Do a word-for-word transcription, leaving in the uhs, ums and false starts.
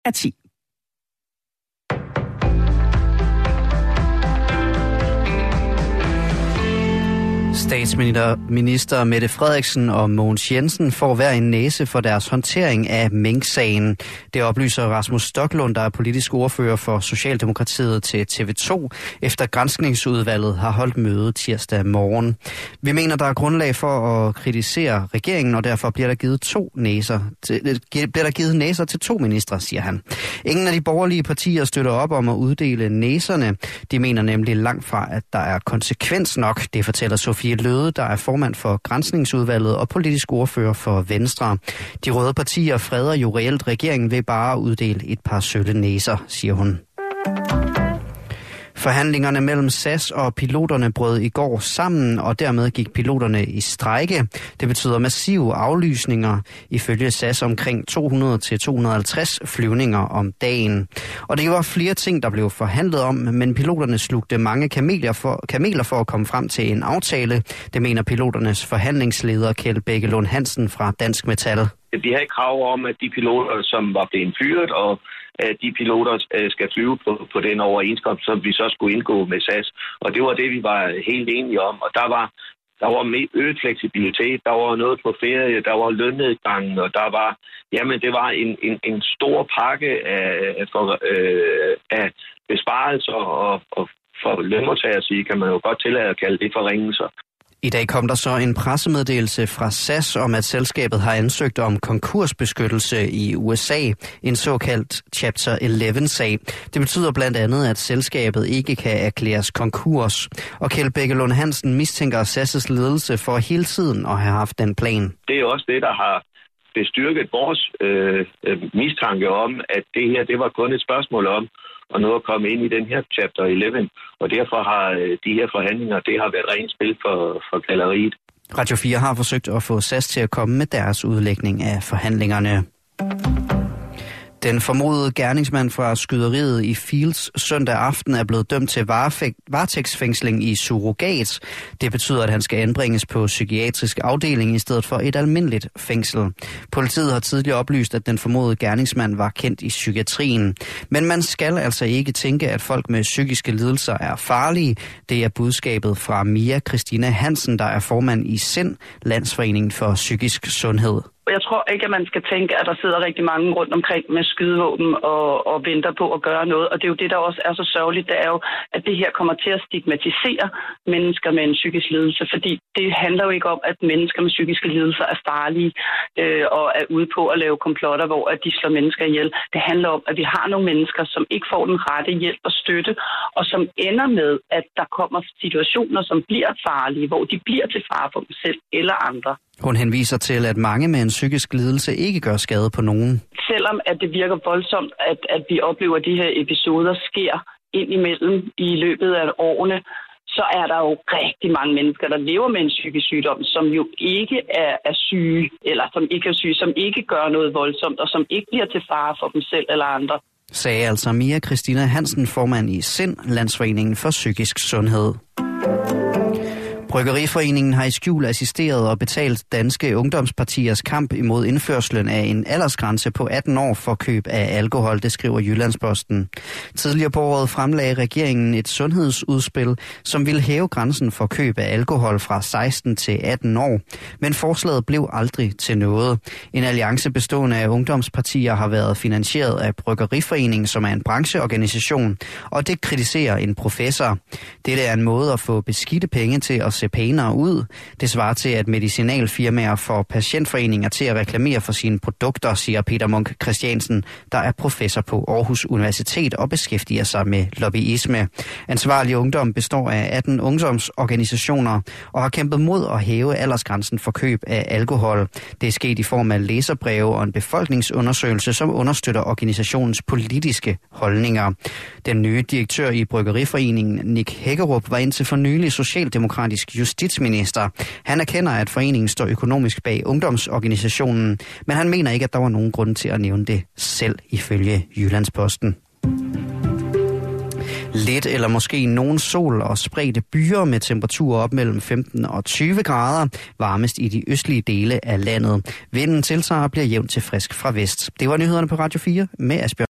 af ti. Statsminister Mette Frederiksen og Mogens Jensen får hver en næse for deres håndtering af Mink-sagen. Det oplyser Rasmus Stoklund, der er politisk ordfører for Socialdemokratiet, til T V to, efter granskningsudvalget har holdt møde tirsdag morgen. Vi mener, der er grundlag for at kritisere regeringen, og derfor bliver der givet to næser til, bliver der givet næser til to ministre, siger han. Ingen af de borgerlige partier støtter op om at uddele næserne. De mener nemlig langt fra, at der er konsekvens nok, det fortæller Sofie Løde, der er formand for Granskningsudvalget og politisk ordfører for Venstre. De røde partier freder jo reelt regeringen ved bare at uddele et par sølle næser, siger hun. Forhandlingerne mellem S A S og piloterne brød i går sammen, og dermed gik piloterne i strejke. Det betyder massive aflysninger, ifølge S A S omkring to hundrede til to hundrede og halvtreds flyvninger om dagen. Og det var flere ting, der blev forhandlet om, men piloterne slugte mange kameler for, kameler for at komme frem til en aftale. Det mener piloternes forhandlingsleder Kjeld Bækkelund Hansen fra Dansk Metal. De havde krav om, at de piloter, som var blevet fyret, og de piloter skal flyve på, på den overenskomst, som vi så skulle indgå med S A S. Og det var det, vi var helt enige om. Og der var, der var øget fleksibilitet, der var noget på ferie, der var lønnedgang, og der var, jamen det var en, en, en stor pakke af, for, øh, af besparelser og, og for lønmodtagere, sige, kan man jo godt tillade at kalde det forringelser. I dag kom der så en pressemeddelelse fra S A S om, at selskabet har ansøgt om konkursbeskyttelse i U S A, en såkaldt Chapter elleve-sag. Det betyder blandt andet, at selskabet ikke kan erklæres konkurs. Og Kjeld Bækkelund Hansen mistænker S A S' ledelse for hele tiden at have haft den plan. Det er også det, der har bestyrket vores øh, mistanke om, at det her det var kun et spørgsmål om, og nu at komme ind i den her Chapter elleve. Og derfor har de her forhandlinger, det har været rent spil for, for galleriet. Radio fire har forsøgt at få S A S til at komme med deres udlægning af forhandlingerne. Den formodede gerningsmand fra skyderiet i Fields søndag aften er blevet dømt til varetægtsfængsling i surrogat. Det betyder, at han skal anbringes på psykiatrisk afdeling i stedet for et almindeligt fængsel. Politiet har tidligere oplyst, at den formodede gerningsmand var kendt i psykiatrien. Men man skal altså ikke tænke, at folk med psykiske lidelser er farlige. Det er budskabet fra Mia Christina Hansen, der er formand i SIND, Landsforeningen for Psykisk Sundhed. Jeg tror ikke, at man skal tænke, at der sidder rigtig mange rundt omkring med skydevåben og, og venter på at gøre noget. Og det er jo det, der også er så sørgeligt. Det er jo, at det her kommer til at stigmatisere mennesker med en psykisk lidelse. Fordi det handler jo ikke om, at mennesker med psykiske lidelser er farlige øh, og er ude på at lave komplotter, hvor at de slår mennesker ihjel. Det handler om, at vi har nogle mennesker, som ikke får den rette hjælp og støtte, og som ender med, at der kommer situationer, som bliver farlige, hvor de bliver til fare for dem selv eller andre. Hun henviser til, at mange med en psykisk lidelse ikke gør skade på nogen. Selvom at det virker voldsomt, at, at vi oplever, at de her episoder sker ind imellem i løbet af årene, så er der jo rigtig mange mennesker, der lever med en psykisk sygdom, som jo ikke er, er syge, eller som ikke er syge, som ikke gør noget voldsomt, og som ikke bliver til fare for dem selv eller andre. Sagde altså Mia Christina Hansen, formand i SIND, Landsforeningen for Psykisk Sundhed. Bryggeriforeningen har i skjul assisteret og betalt danske ungdomspartiers kamp imod indførslen af en aldersgrænse på atten år for køb af alkohol, det skriver Jyllandsposten. Tidligere på året fremlagde regeringen et sundhedsudspil, som ville hæve grænsen for køb af alkohol fra seksten til atten år. Men forslaget blev aldrig til noget. En alliance bestående af ungdomspartier har været finansieret af Bryggeriforeningen, som er en brancheorganisation, og det kritiserer en professor. Dette er en måde at få beskidte penge til at se pænere ud. Det svarer til, at medicinalfirmaer får patientforeninger til at reklamere for sine produkter, siger Peter Munk Christiansen, der er professor på Aarhus Universitet og beskæftiger sig med lobbyisme. Ansvarlig Ungdom består af atten ungdomsorganisationer og har kæmpet mod at hæve aldersgrænsen for køb af alkohol. Det er sket i form af læserbreve og en befolkningsundersøgelse, som understøtter organisationens politiske holdninger. Den nye direktør i Bryggeriforeningen, Nick Hækkerup, var indtil for nylig socialdemokratisk justitsminister. Han erkender, at foreningen står økonomisk bag ungdomsorganisationen, men han mener ikke, at der var nogen grund til at nævne det selv, ifølge Jyllandsposten. Lidt eller måske nogen sol og spredte byer med temperaturer op mellem femten og tyve grader, varmest i de østlige dele af landet. Vinden tiltager og bliver jævnt til frisk fra vest. Det var nyhederne på Radio fire med Asbjørn.